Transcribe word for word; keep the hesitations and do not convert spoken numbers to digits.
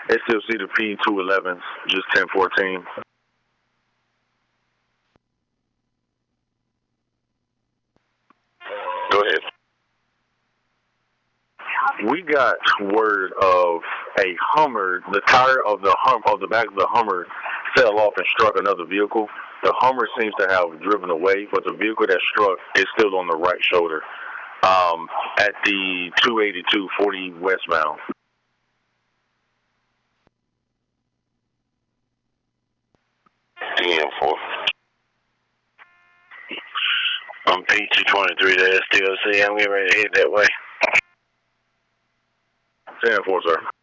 S L C to P two eleven, just ten fourteen. Go ahead. We got word of a Hummer. The tire of the hum of the back of the Hummer fell off and struck another vehicle. The Hummer seems to have driven away, but the vehicle that struck is still on the right shoulder, um, at the two eighty-two forty westbound. D M four. I'm P two twenty-three to S T O C. I'm getting ready to head that way. ten four, sir.